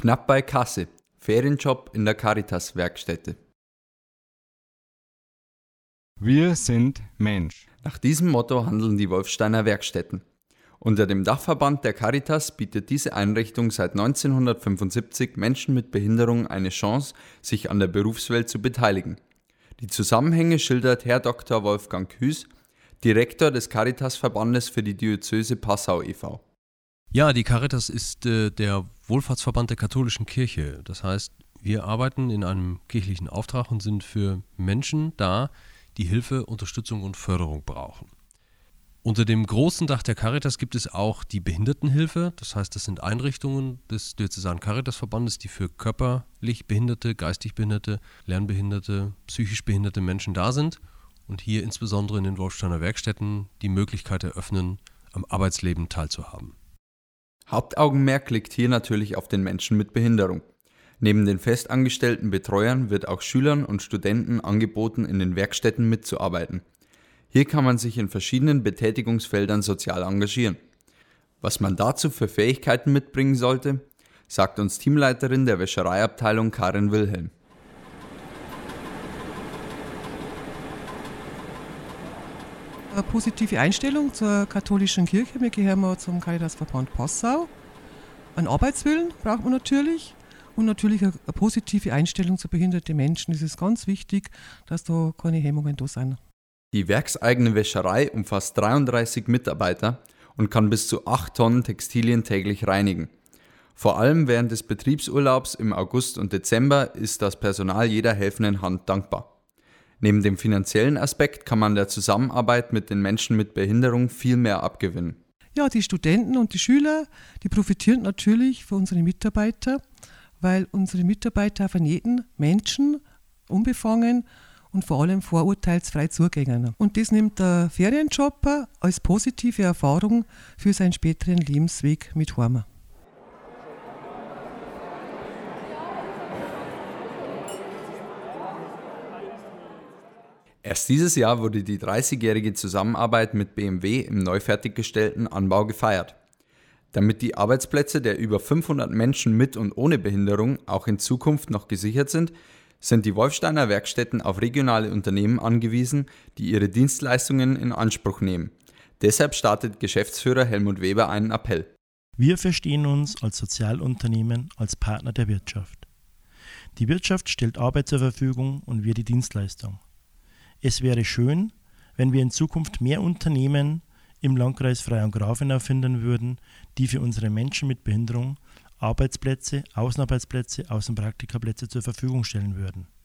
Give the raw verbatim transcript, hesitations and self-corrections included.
Knapp bei Kasse. Ferienjob in der Caritas-Werkstätte. Wir sind Mensch. Nach diesem Motto handeln die Wolfsteiner Werkstätten. Unter dem Dachverband der Caritas bietet diese Einrichtung seit neunzehnhundertfünfundsiebzig Menschen mit Behinderung eine Chance, sich an der Berufswelt zu beteiligen. Die Zusammenhänge schildert Herr Doktor Wolfgang Küß, Direktor des Caritas-Verbandes für die Diözese Passau e V Ja, die Caritas ist äh, der Wohlfahrtsverband der katholischen Kirche. Das heißt, wir arbeiten in einem kirchlichen Auftrag und sind für Menschen da, die Hilfe, Unterstützung und Förderung brauchen. Unter dem großen Dach der Caritas gibt es auch die Behindertenhilfe. Das heißt, das sind Einrichtungen des Diözesanen Caritasverbandes, die für körperlich behinderte, geistig behinderte, lernbehinderte, psychisch behinderte Menschen da sind und hier insbesondere in den Wolfsteiner Werkstätten die Möglichkeit eröffnen, am Arbeitsleben teilzuhaben. Hauptaugenmerk liegt hier natürlich auf den Menschen mit Behinderung. Neben den festangestellten Betreuern wird auch Schülern und Studenten angeboten, in den Werkstätten mitzuarbeiten. Hier kann man sich in verschiedenen Betätigungsfeldern sozial engagieren. Was man dazu für Fähigkeiten mitbringen sollte, sagt uns Teamleiterin der Wäschereiabteilung Karin Wilhelm. Eine positive Einstellung zur katholischen Kirche. Wir gehören mal zum Caritasverband Passau. Einen Arbeitswillen braucht man natürlich und natürlich eine, eine positive Einstellung zu behinderten Menschen. Es ist ganz wichtig, dass da keine Hemmungen da sind. Die werkseigene Wäscherei umfasst dreiunddreißig Mitarbeiter und kann bis zu acht Tonnen Textilien täglich reinigen. Vor allem während des Betriebsurlaubs im August und Dezember ist das Personal jeder helfenden Hand dankbar. Neben dem finanziellen Aspekt kann man der Zusammenarbeit mit den Menschen mit Behinderung viel mehr abgewinnen. Ja, die Studenten und die Schüler, die profitieren natürlich von unseren Mitarbeitern, weil unsere Mitarbeiter von jedem Menschen unbefangen und vor allem vorurteilsfrei zugängen. Und das nimmt der Ferienjobber als positive Erfahrung für seinen späteren Lebensweg mit heim. Erst dieses Jahr wurde die dreißigjährige Zusammenarbeit mit B M W im neu fertiggestellten Anbau gefeiert. Damit die Arbeitsplätze der über fünfhundert Menschen mit und ohne Behinderung auch in Zukunft noch gesichert sind, sind die Wolfsteiner Werkstätten auf regionale Unternehmen angewiesen, die ihre Dienstleistungen in Anspruch nehmen. Deshalb startet Geschäftsführer Helmut Weber einen Appell. Wir verstehen uns als Sozialunternehmen als Partner der Wirtschaft. Die Wirtschaft stellt Arbeit zur Verfügung und wir die Dienstleistung. Es wäre schön, wenn wir in Zukunft mehr Unternehmen im Landkreis Freyung-Grafenau finden würden, die für unsere Menschen mit Behinderung Arbeitsplätze, Außenarbeitsplätze, Außenpraktikaplätze zur Verfügung stellen würden.